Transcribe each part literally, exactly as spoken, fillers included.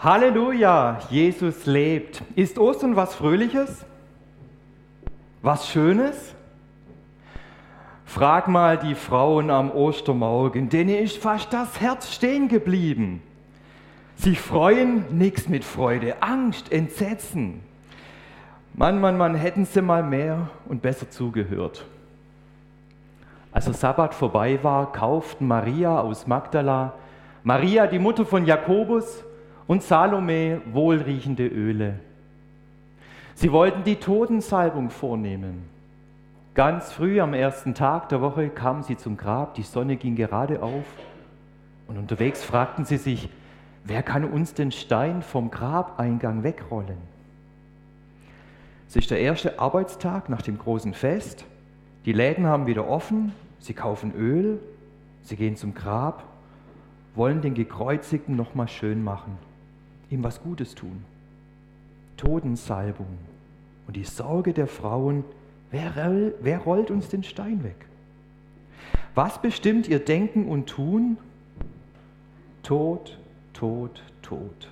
Halleluja, Jesus lebt. Ist Ostern was Fröhliches? Was Schönes? Frag mal die Frauen am Ostermorgen, denen ist fast das Herz stehen geblieben. Sie freuen, nichts mit Freude, Angst, Entsetzen. Mann, Mann, Mann, hätten sie mal mehr und besser zugehört. Als der Sabbat vorbei war, kauften Maria aus Magdala, Maria, die Mutter von Jakobus, und Salome wohlriechende Öle. Sie wollten die Totensalbung vornehmen. Ganz früh am ersten Tag der Woche kamen sie zum Grab, die Sonne ging gerade auf und unterwegs fragten sie sich, wer kann uns den Stein vom Grabeingang wegrollen? Es ist der erste Arbeitstag nach dem großen Fest, die Läden haben wieder offen, sie kaufen Öl, sie gehen zum Grab, wollen den Gekreuzigten nochmal schön machen, ihm was Gutes tun. Totensalbung und die Sorge der Frauen, wer, wer rollt uns den Stein weg? Was bestimmt ihr Denken und Tun? Tod, Tod, Tod.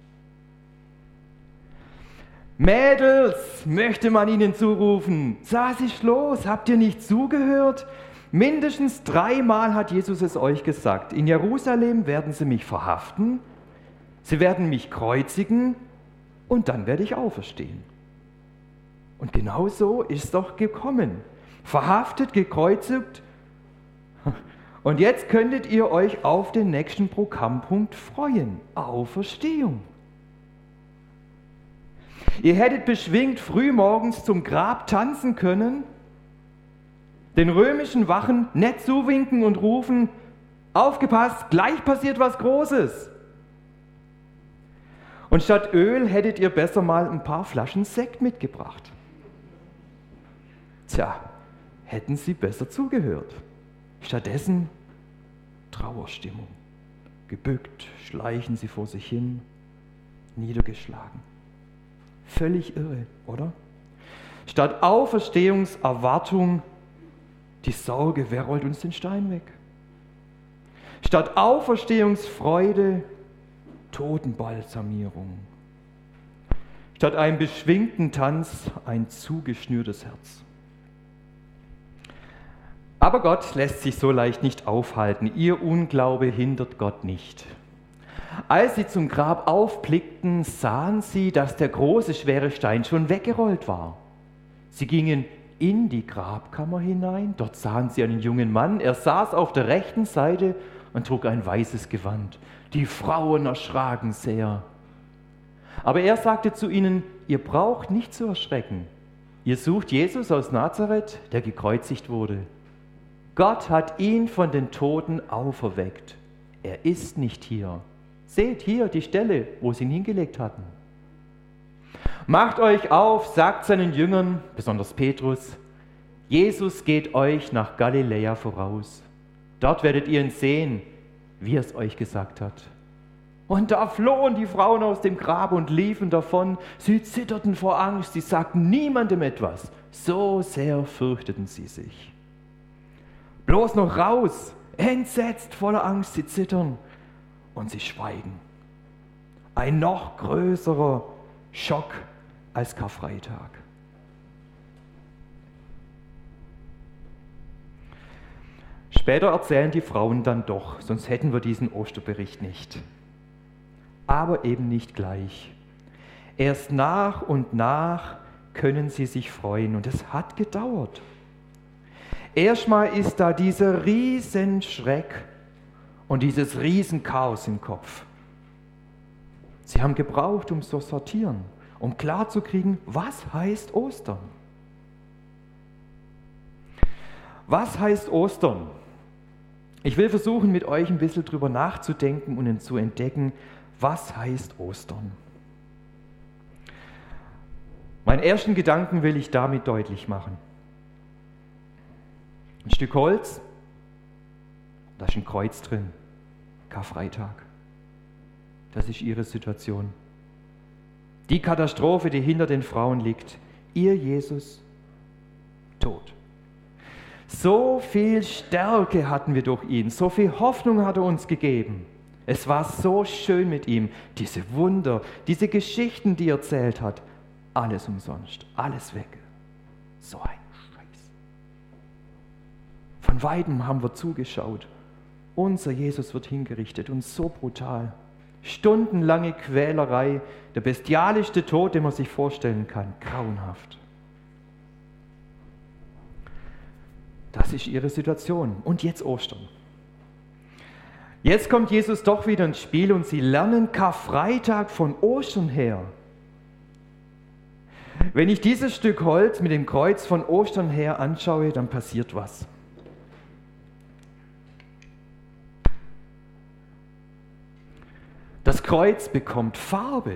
Mädels, möchte man ihnen zurufen, was ist los? Habt ihr nicht zugehört? Mindestens dreimal hat Jesus es euch gesagt. In Jerusalem werden sie mich verhaften, sie werden mich kreuzigen und dann werde ich auferstehen. Und genau so ist es doch gekommen. Verhaftet, gekreuzigt. Und jetzt könntet ihr euch auf den nächsten Programmpunkt freuen. Auferstehung. Ihr hättet beschwingt frühmorgens zum Grab tanzen können, den römischen Wachen nett zuwinken und rufen, aufgepasst, gleich passiert was Großes. Und statt Öl hättet ihr besser mal ein paar Flaschen Sekt mitgebracht. Tja, hätten sie besser zugehört. Stattdessen Trauerstimmung. Gebückt schleichen sie vor sich hin, niedergeschlagen. Völlig irre, oder? Statt Auferstehungserwartung die Sorge, wer rollt uns den Stein weg? Statt Auferstehungsfreude Totenbalsamierung. Statt einem beschwingten Tanz ein zugeschnürtes Herz. Aber Gott lässt sich so leicht nicht aufhalten. Ihr Unglaube hindert Gott nicht. Als sie zum Grab aufblickten, sahen sie, dass der große, schwere Stein schon weggerollt war. Sie gingen in die Grabkammer hinein. Dort sahen sie einen jungen Mann. Er saß auf der rechten Seite und trug ein weißes Gewand. Die Frauen erschraken sehr. Aber er sagte zu ihnen, ihr braucht nicht zu erschrecken. Ihr sucht Jesus aus Nazareth, der gekreuzigt wurde. Gott hat ihn von den Toten auferweckt. Er ist nicht hier. Seht hier die Stelle, wo sie ihn hingelegt hatten. Macht euch auf, sagt seinen Jüngern, besonders Petrus, Jesus geht euch nach Galiläa voraus. Dort werdet ihr ihn sehen, wie er es euch gesagt hat. Und da flohen die Frauen aus dem Grab und liefen davon. Sie zitterten vor Angst, sie sagten niemandem etwas. So sehr fürchteten sie sich. Bloß noch raus, entsetzt, voller Angst, sie zittern und sie schweigen. Ein noch größerer Schock als Karfreitag. Später erzählen die Frauen dann doch, sonst hätten wir diesen Osterbericht nicht. Aber eben nicht gleich. Erst nach und nach können sie sich freuen und es hat gedauert. Erstmal ist da dieser Riesenschreck und dieses Riesenchaos im Kopf. Sie haben gebraucht, um zu sortieren, um klarzukriegen, was heißt Ostern? Was heißt Ostern? Ich will versuchen, mit euch ein bisschen drüber nachzudenken und zu entdecken, was heißt Ostern? Meinen ersten Gedanken will ich damit deutlich machen. Ein Stück Holz, da ist ein Kreuz drin, Karfreitag. Das ist ihre Situation. Die Katastrophe, die hinter den Frauen liegt, ihr Jesus, tot. So viel Stärke hatten wir durch ihn, so viel Hoffnung hat er uns gegeben. Es war so schön mit ihm, diese Wunder, diese Geschichten, die er erzählt hat, alles umsonst, alles weg. So ein Scheiß. Von Weitem haben wir zugeschaut. Unser Jesus wird hingerichtet und so brutal. Stundenlange Quälerei, der bestialischste Tod, den man sich vorstellen kann, grauenhaft. Das ist ihre Situation. Und jetzt Ostern. Jetzt kommt Jesus doch wieder ins Spiel und sie lernen Karfreitag von Ostern her. Wenn ich dieses Stück Holz mit dem Kreuz von Ostern her anschaue, dann passiert was. Das Kreuz bekommt Farbe.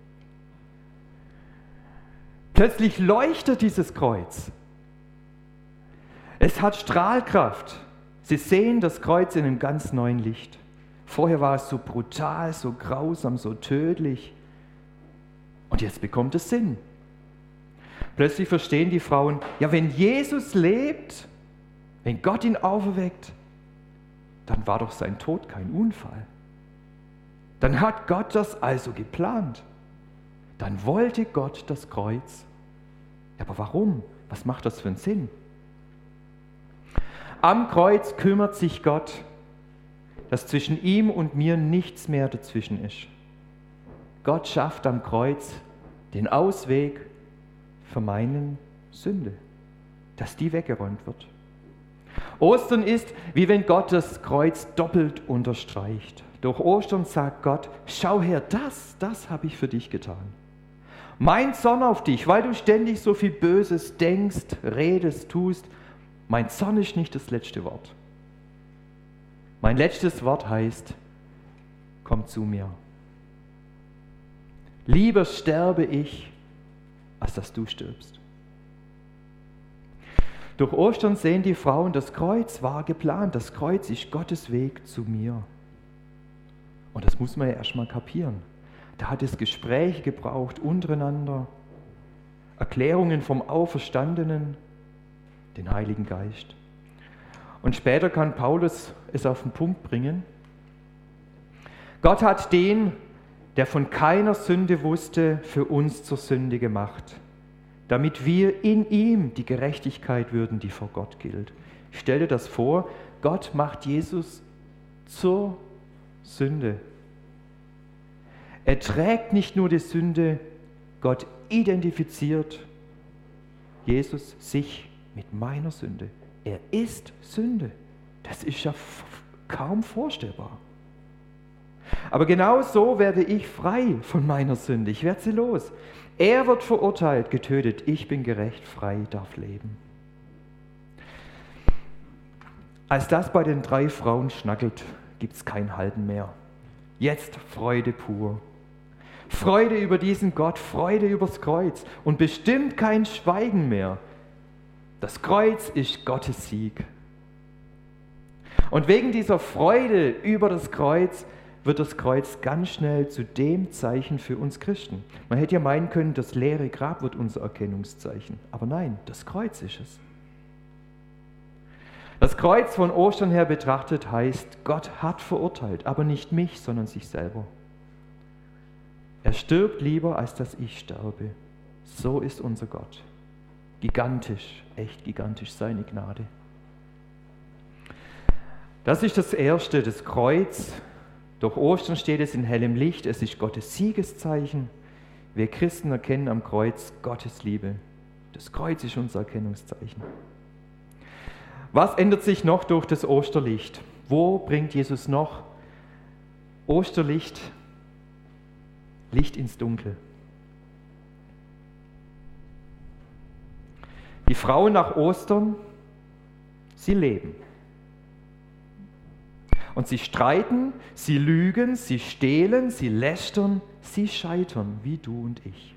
Plötzlich leuchtet dieses Kreuz. Es hat Strahlkraft. Sie sehen das Kreuz in einem ganz neuen Licht. Vorher war es so brutal, so grausam, so tödlich. Und jetzt bekommt es Sinn. Plötzlich verstehen die Frauen, ja, wenn Jesus lebt, wenn Gott ihn auferweckt, dann war doch sein Tod kein Unfall. Dann hat Gott das also geplant. Dann wollte Gott das Kreuz. Ja, aber warum? Was macht das für einen Sinn? Am Kreuz kümmert sich Gott, dass zwischen ihm und mir nichts mehr dazwischen ist. Gott schafft am Kreuz den Ausweg für meine Sünde, dass die weggeräumt wird. Ostern ist, wie wenn Gott das Kreuz doppelt unterstreicht. Durch Ostern sagt Gott, schau her, das, das habe ich für dich getan. Mein Zorn auf dich, weil du ständig so viel Böses denkst, redest, tust, mein Zorn ist nicht das letzte Wort. Mein letztes Wort heißt, komm zu mir. Lieber sterbe ich, als dass du stirbst. Durch Ostern sehen die Frauen, das Kreuz war geplant. Das Kreuz ist Gottes Weg zu mir. Und das muss man ja erstmal kapieren. Da hat es Gespräche gebraucht untereinander, Erklärungen vom Auferstandenen, den Heiligen Geist. Und später kann Paulus es auf den Punkt bringen. Gott hat den, der von keiner Sünde wusste, für uns zur Sünde gemacht, damit wir in ihm die Gerechtigkeit würden, die vor Gott gilt. Stell dir das vor, Gott macht Jesus zur Sünde. Er trägt nicht nur die Sünde, Gott identifiziert Jesus sich mit meiner Sünde. Er ist Sünde. Das ist ja f- kaum vorstellbar. Aber genau so werde ich frei von meiner Sünde. Ich werde sie los. Er wird verurteilt, getötet. Ich bin gerecht, frei, darf leben. Als das bei den drei Frauen schnackelt, gibt es kein Halten mehr. Jetzt Freude pur. Freude über diesen Gott, Freude übers Kreuz und bestimmt kein Schweigen mehr. Das Kreuz ist Gottes Sieg. Und wegen dieser Freude über das Kreuz wird das Kreuz ganz schnell zu dem Zeichen für uns Christen. Man hätte ja meinen können, das leere Grab wird unser Erkennungszeichen. Aber nein, das Kreuz ist es. Das Kreuz von Ostern her betrachtet heißt, Gott hat verurteilt, aber nicht mich, sondern sich selber. Er stirbt lieber, als dass ich sterbe. So ist unser Gott. Gigantisch, echt gigantisch, seine Gnade. Das ist das Erste, das Kreuz. Durch Ostern steht es in hellem Licht, es ist Gottes Siegeszeichen. Wir Christen erkennen am Kreuz Gottes Liebe. Das Kreuz ist unser Erkennungszeichen. Was ändert sich noch durch das Osterlicht? Wo bringt Jesus noch Osterlicht, Licht ins Dunkel? Die Frauen nach Ostern, sie leben. Und sie streiten, sie lügen, sie stehlen, sie lästern, sie scheitern, wie du und ich.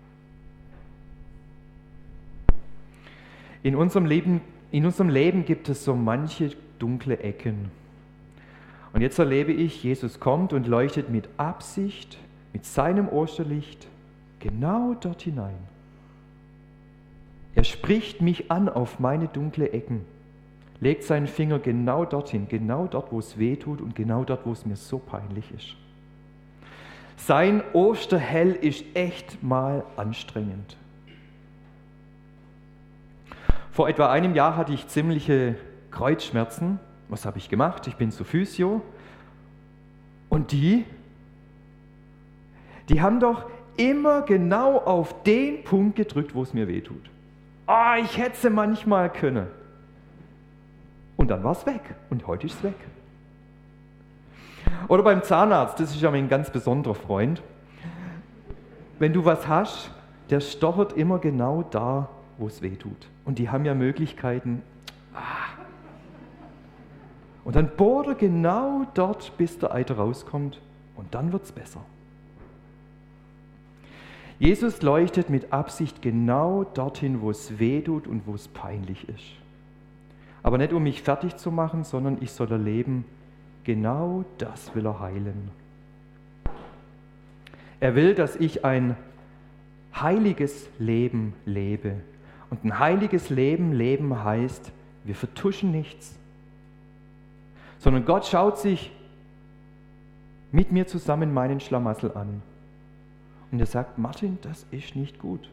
In unserem Leben, in unserem Leben gibt es so manche dunkle Ecken. Und jetzt erlebe ich, Jesus kommt und leuchtet mit Absicht, mit seinem Osterlicht, genau dort hinein. Er spricht mich an auf meine dunkle Ecken, legt seinen Finger genau dorthin, genau dort, wo es weh tut und genau dort, wo es mir so peinlich ist. Sein Osterhell ist echt mal anstrengend. Vor etwa einem Jahr hatte ich ziemliche Kreuzschmerzen. Was habe ich gemacht? Ich bin zur Physio. Und die, die haben doch immer genau auf den Punkt gedrückt, wo es mir wehtut. Ah, ich hätte es manchmal können. Und dann war es weg. Und heute ist es weg. Oder beim Zahnarzt, das ist ja mein ganz besonderer Freund. Wenn du was hast, der stochert immer genau da, wo es weh tut. Und die haben ja Möglichkeiten. Und dann bohrt er genau dort, bis der Eiter rauskommt. Und dann wird es besser. Jesus leuchtet mit Absicht genau dorthin, wo es weh tut und wo es peinlich ist. Aber nicht, um mich fertig zu machen, sondern ich soll erleben, genau das will er heilen. Er will, dass ich ein heiliges Leben lebe. Und ein heiliges Leben leben heißt, wir vertuschen nichts, sondern Gott schaut sich mit mir zusammen meinen Schlamassel an. Und er sagt, Martin, das ist nicht gut.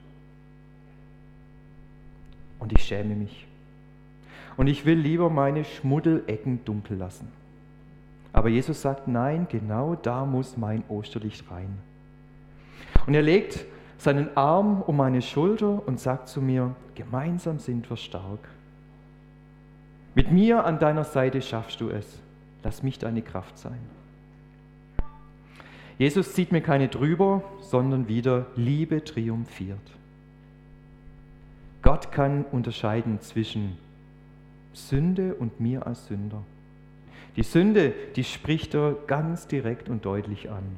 Und ich schäme mich. Und ich will lieber meine Schmuddelecken dunkel lassen. Aber Jesus sagt, nein, genau da muss mein Osterlicht rein. Und er legt seinen Arm um meine Schulter und sagt zu mir, gemeinsam sind wir stark. Mit mir an deiner Seite schaffst du es. Lass mich deine Kraft sein. Jesus zieht mir keine drüber, sondern wieder Liebe triumphiert. Gott kann unterscheiden zwischen Sünde und mir als Sünder. Die Sünde, die spricht er ganz direkt und deutlich an.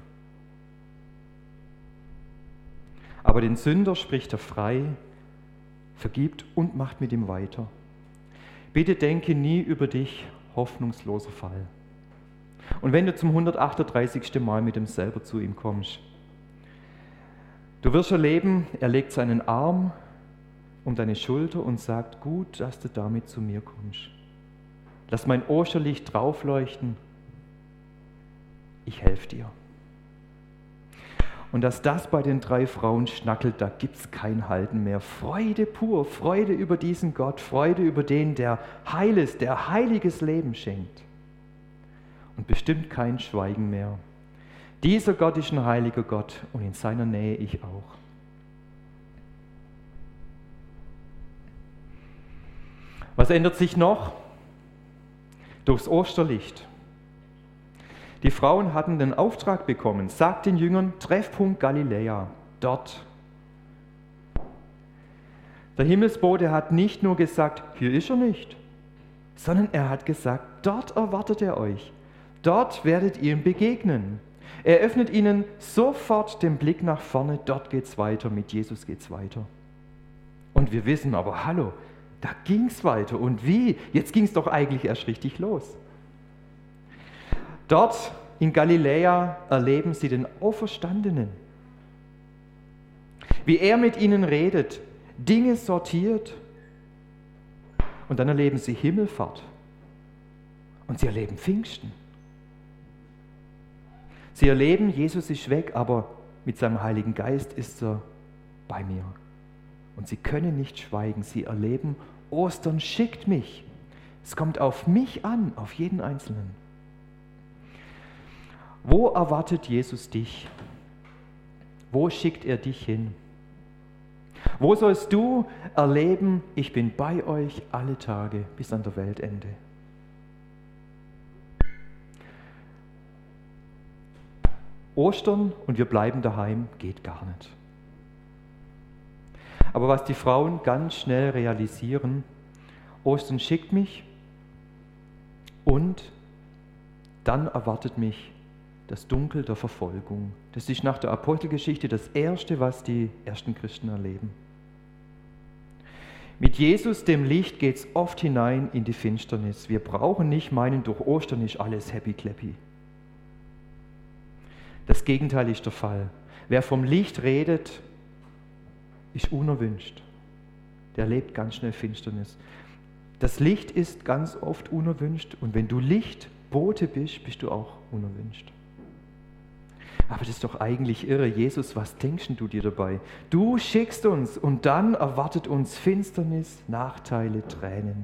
Aber den Sünder spricht er frei, vergibt und macht mit ihm weiter. Bitte denke nie über dich, hoffnungsloser Fall. Und wenn du zum hundertachtunddreißigsten Mal mit ihm selber zu ihm kommst, du wirst erleben, er legt seinen Arm um deine Schulter und sagt, gut, dass du damit zu mir kommst. Lass mein Osterlicht draufleuchten, ich helfe dir. Und dass das bei den drei Frauen schnackelt, da gibt es kein Halten mehr. Freude pur, Freude über diesen Gott, Freude über den, der heil ist, der heiliges Leben schenkt. Und bestimmt kein Schweigen mehr. Dieser Gott ist ein heiliger Gott und in seiner Nähe ich auch. Was ändert sich noch? Durchs Osterlicht. Die Frauen hatten den Auftrag bekommen, sagt den Jüngern, Treffpunkt Galiläa, dort. Der Himmelsbote hat nicht nur gesagt, hier ist er nicht, sondern er hat gesagt, dort erwartet er euch. Dort werdet ihr ihm begegnen. Er öffnet ihnen sofort den Blick nach vorne, dort geht's weiter, mit Jesus geht's weiter. Und wir wissen aber, hallo, da ging's weiter. Und wie? Jetzt ging's doch eigentlich erst richtig los. Dort in Galiläa erleben sie den Auferstandenen. Wie er mit ihnen redet, Dinge sortiert. Und dann erleben sie Himmelfahrt. Und sie erleben Pfingsten. Sie erleben, Jesus ist weg, aber mit seinem Heiligen Geist ist er bei mir. Und sie können nicht schweigen. Sie erleben, Ostern schickt mich. Es kommt auf mich an, auf jeden Einzelnen. Wo erwartet Jesus dich? Wo schickt er dich hin? Wo sollst du erleben, ich bin bei euch alle Tage bis an der Weltende? Ostern und wir bleiben daheim, geht gar nicht. Aber was die Frauen ganz schnell realisieren, Ostern schickt mich und dann erwartet mich das Dunkel der Verfolgung. Das ist nach der Apostelgeschichte das Erste, was die ersten Christen erleben. Mit Jesus, dem Licht, geht es oft hinein in die Finsternis. Wir brauchen nicht meinen, durch Ostern ist alles happy-clappy. Das Gegenteil ist der Fall. Wer vom Licht redet, ist unerwünscht. Der lebt ganz schnell Finsternis. Das Licht ist ganz oft unerwünscht und wenn du Lichtbote bist, bist du auch unerwünscht. Aber das ist doch eigentlich irre. Jesus, was denkst du dir dabei? Du schickst uns und dann erwartet uns Finsternis, Nachteile, Tränen.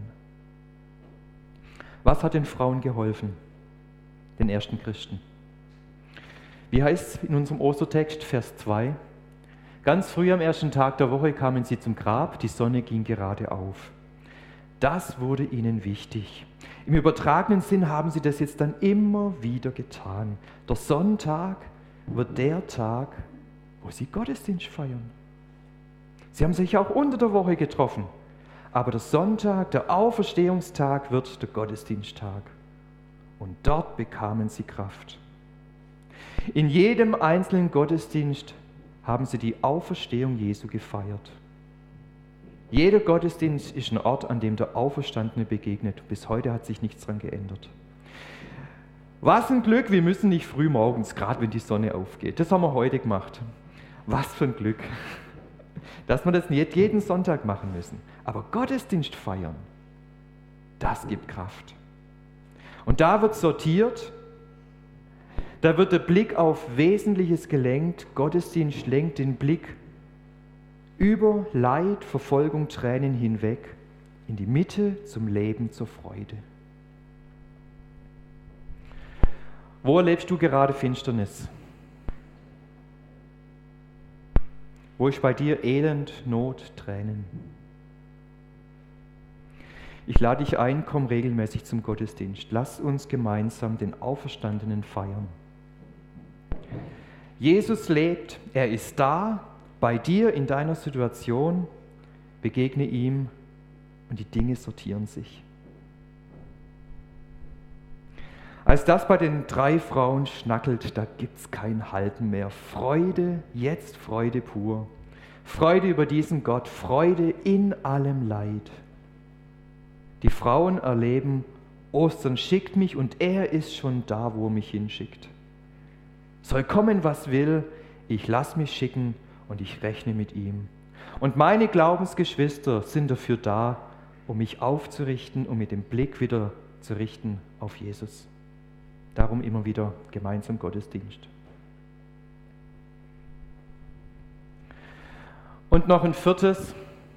Was hat den Frauen geholfen? Den ersten Christen. Wie heißt es in unserem Ostertext, Vers zwei? Ganz früh am ersten Tag der Woche kamen sie zum Grab, die Sonne ging gerade auf. Das wurde ihnen wichtig. Im übertragenen Sinn haben sie das jetzt dann immer wieder getan. Der Sonntag wird der Tag, wo sie Gottesdienst feiern. Sie haben sich auch unter der Woche getroffen, aber der Sonntag, der Auferstehungstag, wird der Gottesdiensttag. Und dort bekamen sie Kraft. In jedem einzelnen Gottesdienst haben sie die Auferstehung Jesu gefeiert. Jeder Gottesdienst ist ein Ort, an dem der Auferstandene begegnet. Bis heute hat sich nichts daran geändert. Was ein Glück, wir müssen nicht früh morgens, gerade wenn die Sonne aufgeht. Das haben wir heute gemacht. Was für ein Glück, dass wir das nicht jeden Sonntag machen müssen. Aber Gottesdienst feiern, das gibt Kraft. Und da wird sortiert, da wird der Blick auf Wesentliches gelenkt. Gottesdienst lenkt den Blick über Leid, Verfolgung, Tränen hinweg in die Mitte zum Leben, zur Freude. Wo erlebst du gerade Finsternis? Wo ist bei dir Elend, Not, Tränen? Ich lade dich ein, komm regelmäßig zum Gottesdienst. Lass uns gemeinsam den Auferstandenen feiern. Jesus lebt, er ist da, bei dir in deiner Situation, begegne ihm und die Dinge sortieren sich. Als das bei den drei Frauen schnackelt, da gibt es kein Halten mehr. Freude, jetzt Freude pur. Freude über diesen Gott, Freude in allem Leid. Die Frauen erleben, Ostern schickt mich und er ist schon da, wo er mich hinschickt. Soll kommen, was will, ich lass mich schicken und ich rechne mit ihm. Und meine Glaubensgeschwister sind dafür da, um mich aufzurichten, um mit dem Blick wieder zu richten auf Jesus. Darum immer wieder gemeinsam Gottesdienst. Und noch ein viertes.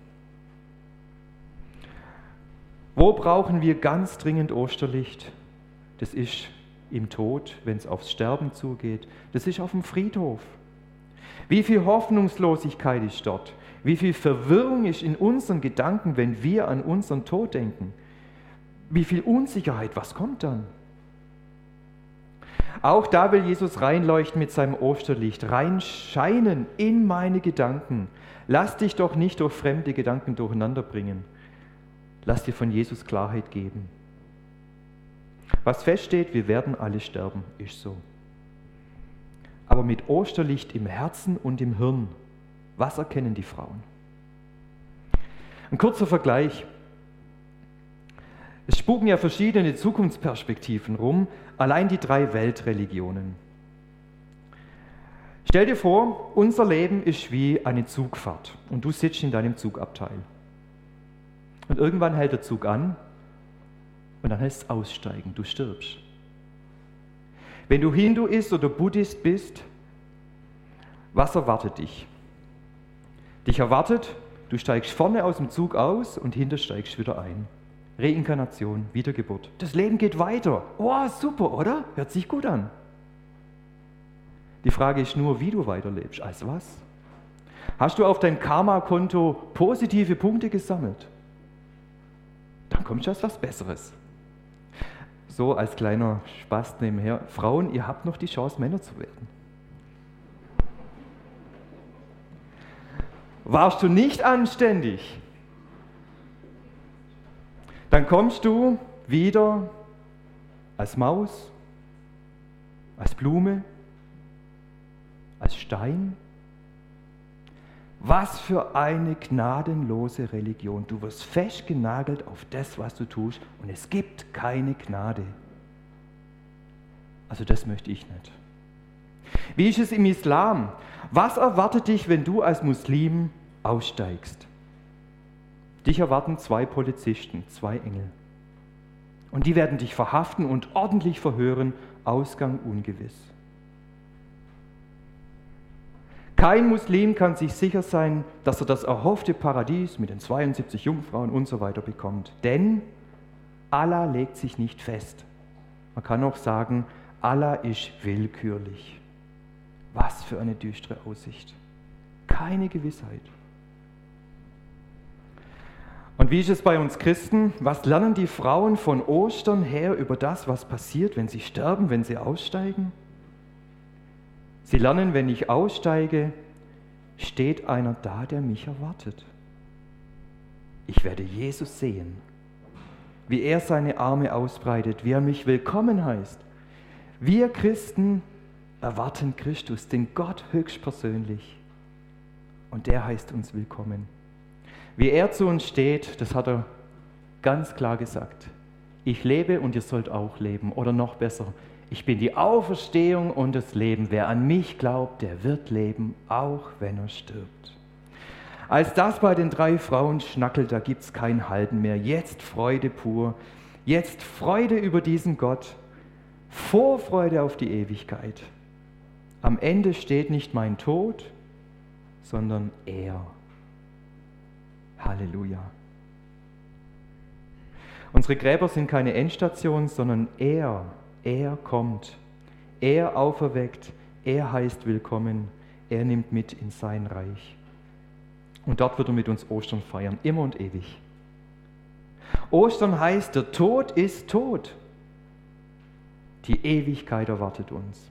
Wo brauchen wir ganz dringend Osterlicht? Das ist im Tod, wenn es aufs Sterben zugeht. Das ist auf dem Friedhof. Wie viel Hoffnungslosigkeit ist dort? Wie viel Verwirrung ist in unseren Gedanken, wenn wir an unseren Tod denken? Wie viel Unsicherheit, was kommt dann? Auch da will Jesus reinleuchten mit seinem Osterlicht, reinscheinen in meine Gedanken. Lass dich doch nicht durch fremde Gedanken durcheinander bringen. Lass dir von Jesus Klarheit geben. Was feststeht, wir werden alle sterben, ist so. Aber mit Osterlicht im Herzen und im Hirn, was erkennen die Frauen? Ein kurzer Vergleich. Es spuken ja verschiedene Zukunftsperspektiven rum, allein die drei Weltreligionen. Stell dir vor, unser Leben ist wie eine Zugfahrt und du sitzt in deinem Zugabteil. Und irgendwann hält der Zug an und dann heißt es aussteigen, du stirbst. Wenn du Hinduist oder Buddhist bist, was erwartet dich? Dich erwartet, du steigst vorne aus dem Zug aus und hinter steigst wieder ein. Reinkarnation, Wiedergeburt. Das Leben geht weiter. Oh, super, oder? Hört sich gut an. Die Frage ist nur, wie du weiterlebst. Als was? Hast du auf dein Karma-Konto positive Punkte gesammelt? Dann kommt schon was Besseres. So als kleiner Spaß nebenher. Frauen, ihr habt noch die Chance, Männer zu werden. Warst du nicht anständig? Dann kommst du wieder als Maus, als Blume, als Stein. Was für eine gnadenlose Religion. Du wirst festgenagelt auf das, was du tust, und es gibt keine Gnade. Also das möchte ich nicht. Wie ist es im Islam? Was erwartet dich, wenn du als Muslim aussteigst? Dich erwarten zwei Polizisten, zwei Engel. Und die werden dich verhaften und ordentlich verhören, Ausgang ungewiss. Kein Muslim kann sich sicher sein, dass er das erhoffte Paradies mit den zweiundsiebzig Jungfrauen und so weiter bekommt. Denn Allah legt sich nicht fest. Man kann auch sagen, Allah ist willkürlich. Was für eine düstere Aussicht. Keine Gewissheit. Und wie ist es bei uns Christen? Was lernen die Frauen von Ostern her über das, was passiert, wenn sie sterben, wenn sie aussteigen? Sie lernen, wenn ich aussteige, steht einer da, der mich erwartet. Ich werde Jesus sehen, wie er seine Arme ausbreitet, wie er mich willkommen heißt. Wir Christen erwarten Christus, den Gott höchstpersönlich. Und der heißt uns willkommen. Wie er zu uns steht, das hat er ganz klar gesagt. Ich lebe und ihr sollt auch leben. Oder noch besser, ich bin die Auferstehung und das Leben. Wer an mich glaubt, der wird leben, auch wenn er stirbt. Als das bei den drei Frauen schnackelt, da gibt es kein Halten mehr. Jetzt Freude pur. Jetzt Freude über diesen Gott. Vorfreude auf die Ewigkeit. Am Ende steht nicht mein Tod, sondern er. Halleluja. Unsere Gräber sind keine Endstation, sondern er. Er kommt. Er auferweckt. Er heißt willkommen. Er nimmt mit in sein Reich. Und dort wird er mit uns Ostern feiern, immer und ewig. Ostern heißt, der Tod ist tot. Die Ewigkeit erwartet uns.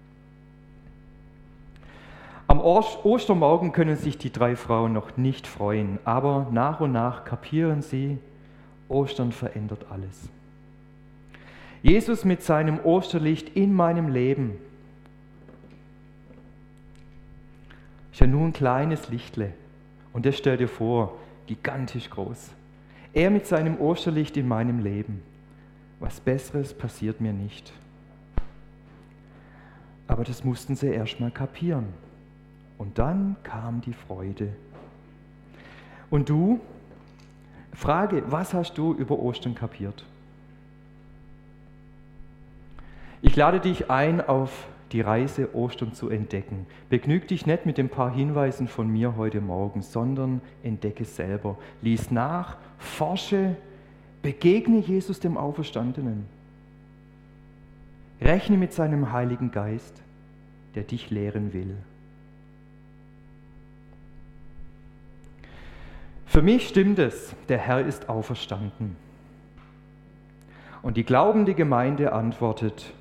Am Ostermorgen können sich die drei Frauen noch nicht freuen, aber nach und nach kapieren sie, Ostern verändert alles. Jesus mit seinem Osterlicht in meinem Leben ist ja nur ein kleines Lichtle und das stell dir vor, gigantisch groß. Er mit seinem Osterlicht in meinem Leben. Was Besseres passiert mir nicht. Aber das mussten sie erst mal kapieren. Und dann kam die Freude. Und du? Frage, was hast du über Ostern kapiert? Ich lade dich ein, auf die Reise Ostern zu entdecken. Begnüg dich nicht mit den paar Hinweisen von mir heute Morgen, sondern entdecke selber. Lies nach, forsche, begegne Jesus dem Auferstandenen. Rechne mit seinem Heiligen Geist, der dich lehren will. Für mich stimmt es, der Herr ist auferstanden. Und die glaubende Gemeinde antwortet,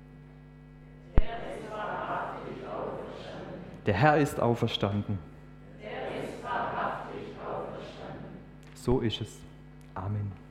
der Herr ist auferstanden. Der ist wahrhaftig auferstanden. So ist es. Amen.